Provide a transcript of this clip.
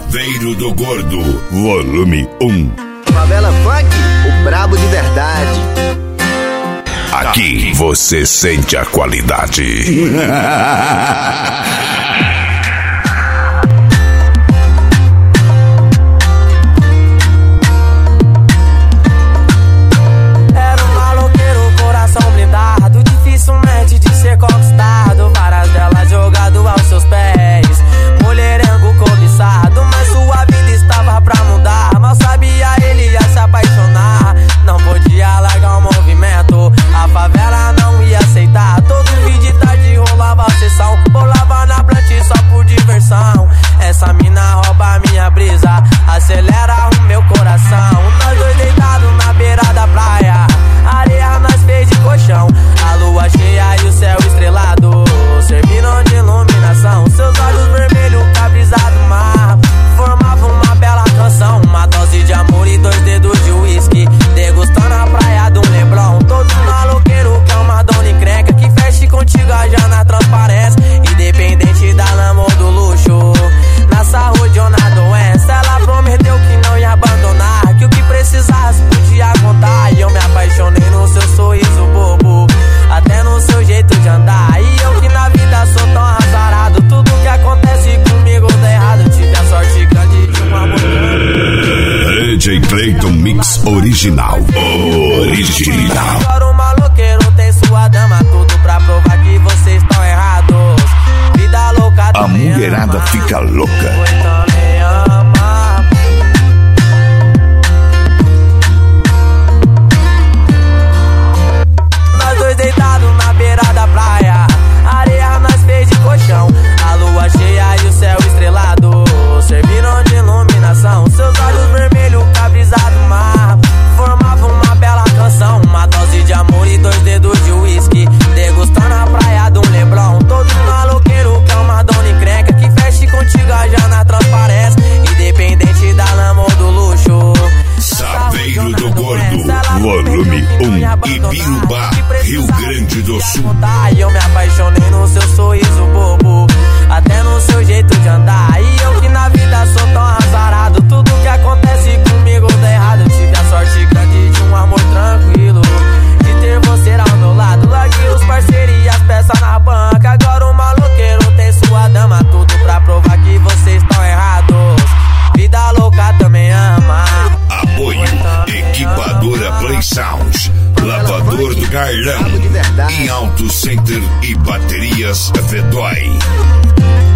Chaveiro do Gordo, volume 1. Favela Funk, o brabo de verdade. Aqui você sente a qualidade. Era um maloqueiro, coração blindado, dificilmente de ser conquistado. Várias delas jogado aos seus pés, mulherengo cobiçado. Mas sua vida estava pra mudar, mal sabia ele ia se apaixonar. Não podia largar o movimento, a favela não ia aceitar. Todo fim de tarde rolava a sessão, rolava na plant só por diversão. Essa mina rouba minha brisa, acelera o meu coração. Nós dois deitados na beira da praia, areia nós fez de colchão. A lua cheia e o céu estrelado serviram de iluminação. Seus olhos vermelhos, cabrizado mar, formavam uma bela canção. Uma dose de amor e 2 dedos de uísque, degustando a praia do Leblon. Todo maloqueiro que é uma dona encrenca, que feche contigo já na transparência. Independente da namoro do luxo, na saúde ou na doença, ela prometeu que não ia abandonar, que o que precisasse podia contar. E eu me apaixonei no seu sorriso bobo, até no seu jeito de andar. E eu que na vida sou tão azarado, tudo que acontece comigo dá errado. Tive a sorte grande de um amor. DJ Clayton Mix Original. Original. Agora o maloqueiro tem sua dama, tudo pra provar que vocês estão errados. Vida louca, A mulherada fica louca. também ama. Nós dois deitados na beira da praia, areia nós fez de colchão. A lua cheia e o céu estrelado serviram de iluminação. Seus olhos vermelhos, cabrizado mar, formavam uma bela canção. Uma dose de amor e 2 dedos de uísque, degustando a praia do Leblon. Todo maloqueiro que é uma dona encrenca, que feche contigo já na transparência. Independente da namoro do luxo, Chaveiro do Gordo, volume 1. Ibirubá, Rio Grande do Sul. E eu me apaixonei no seu sorriso bobo, até no seu jeito de andar. E eu que na vida sou tão azarado, tudo que acontece comigo dá errado. Eu tive a sorte grande de um amor tranquilo, de ter você ao meu lado. Larguei os parceiros e as peças na banca. Agora o maloqueiro tem sua dama, tudo pra provar que vocês estão errados. Vida louca também ama. Apoio, equipadora Play Sound, lavador do Carlão e Auto Center e baterias Vedói.